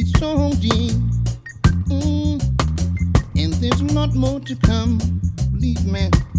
sweet song, Jean. And there's a lot more to come, believe me.